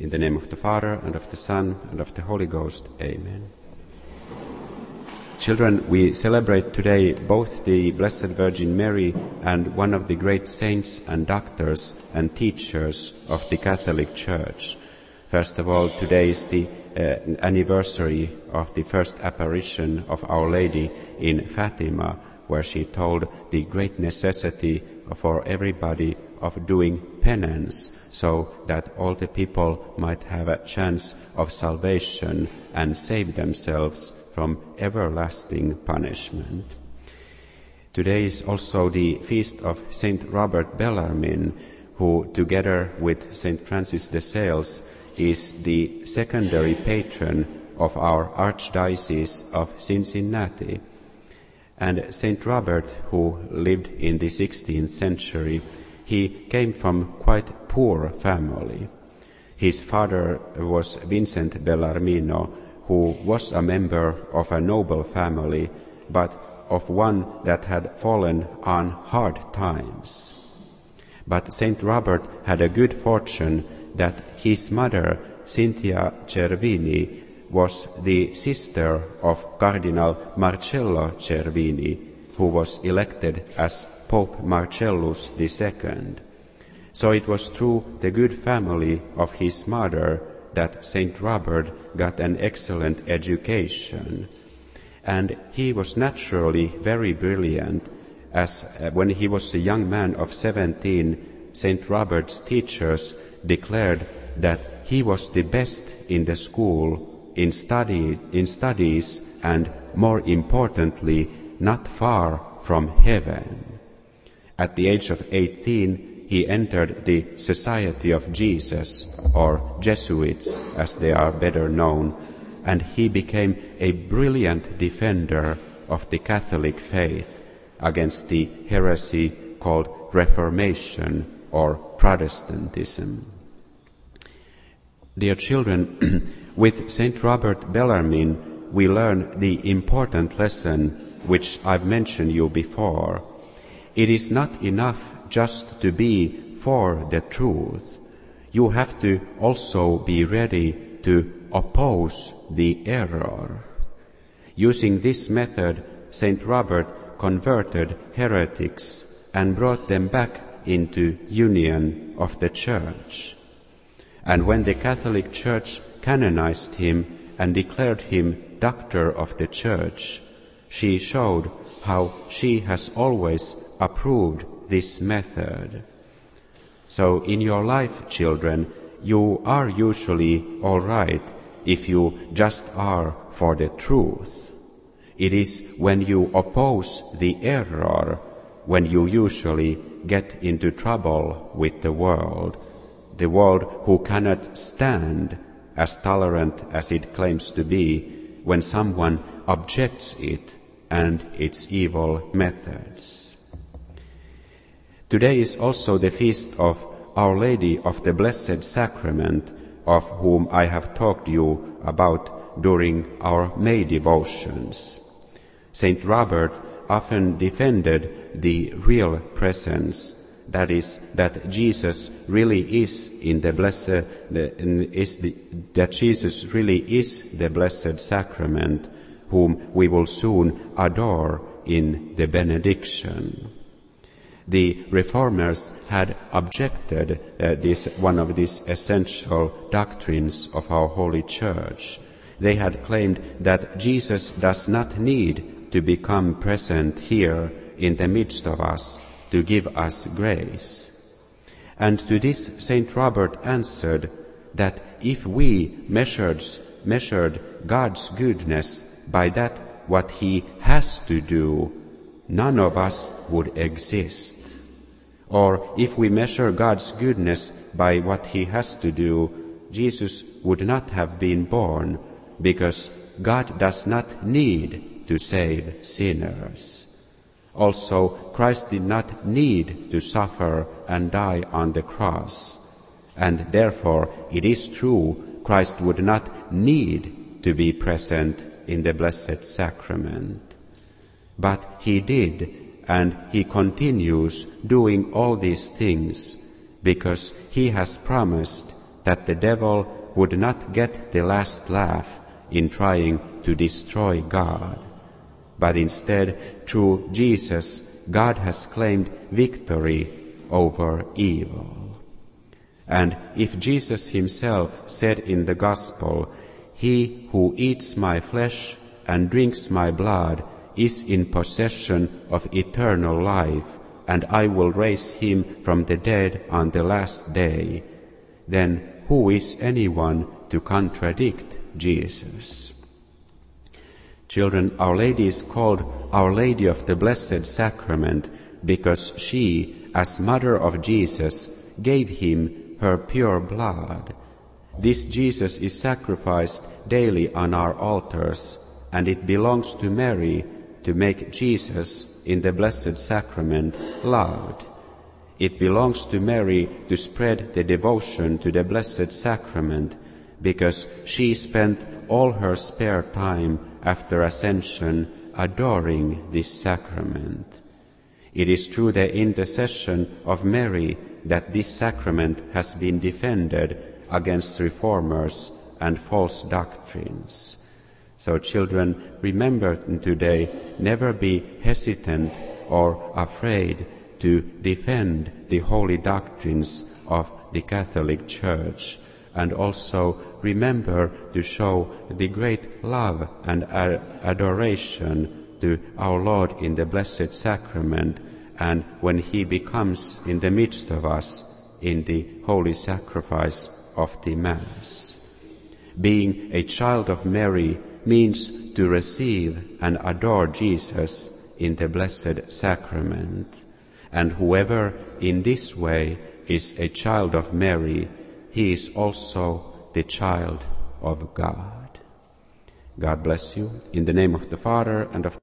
In the name of the Father, and of the Son, and of the Holy Ghost. Amen. Children, we celebrate today both the Blessed Virgin Mary and one of the great saints and doctors and teachers of the Catholic Church. First of all, today is the anniversary of the first apparition of Our Lady in Fatima, where she told the great necessity for everybody of doing penance, so that all the people might have a chance of salvation and save themselves from everlasting punishment. Today is also the feast of Saint Robert Bellarmine, who, together with Saint Francis de Sales, is the secondary patron of our Archdiocese of Cincinnati. And Saint Robert, who lived in the 16th century, he came from quite poor family. His father was Vincent Bellarmino, who was a member of a noble family, but of one that had fallen on hard times. But Saint Robert had a good fortune that his mother, Cynthia Cervini, was the sister of Cardinal Marcello Cervini, who was elected as Pope Marcellus II. So it was through the good family of his mother that Saint Robert got an excellent education. And he was naturally very brilliant, as when he was a young man of 17, Saint Robert's teachers declared that he was the best in the school, in studies, and more importantly, not far from heaven. At the age of 18, he entered the Society of Jesus, or Jesuits as they are better known, and he became a brilliant defender of the Catholic faith against the heresy called Reformation or Protestantism. Dear children, with Saint Robert Bellarmine we learn the important lesson which I've mentioned you before. It is not enough just to be for the truth. You have to also be ready to oppose the error. Using this method, Saint Robert converted heretics and brought them back into union of the Church. And when the Catholic Church canonized him and declared him Doctor of the Church, she showed how she has always approved this method. So in your life, children, you are usually all right if you just are for the truth. It is when you oppose the error when you usually get into trouble with the world who cannot stand, as tolerant as it claims to be, when someone objects it and its evil methods. Today is also the feast of Our Lady of the Blessed Sacrament, of whom I have talked you about during our May devotions. Saint Robert often defended the real presence, that is, that Jesus really is that Jesus really is the Blessed Sacrament, whom we will soon adore in the benediction. The Reformers had objected one of these essential doctrines of our Holy Church. They had claimed that Jesus does not need to become present here in the midst of us to give us grace. And to this Saint Robert answered that if we measured God's goodness by that what he has to do, none of us would exist. Or if we measure God's goodness by what he has to do, Jesus would not have been born, because God does not need to save sinners. Also, Christ did not need to suffer and die on the cross, and therefore it is true Christ would not need to be present in the Blessed Sacrament. But he did, and he continues doing all these things because he has promised that the devil would not get the last laugh in trying to destroy God. But instead, through Jesus, God has claimed victory over evil. And if Jesus himself said in the Gospel, "He who eats my flesh and drinks my blood is in possession of eternal life, and I will raise him from the dead on the last day," then who is anyone to contradict Jesus? Children, Our Lady is called Our Lady of the Blessed Sacrament because she, as Mother of Jesus, gave him her pure blood. This Jesus is sacrificed daily on our altars, and it belongs to Mary to make Jesus in the Blessed Sacrament loved. It belongs to Mary to spread the devotion to the Blessed Sacrament, because she spent all her spare time after Ascension adoring this sacrament. It is through the intercession of Mary that this sacrament has been defended against reformers and false doctrines. So children, remember today, never be hesitant or afraid to defend the holy doctrines of the Catholic Church, and also remember to show the great love and adoration to our Lord in the Blessed Sacrament, and when he becomes in the midst of us in the holy sacrifice of the Mass. Being a child of Mary means to receive and adore Jesus in the Blessed Sacrament. And whoever in this way is a child of Mary, he is also the child of God. God bless you. In the name of the Father, and of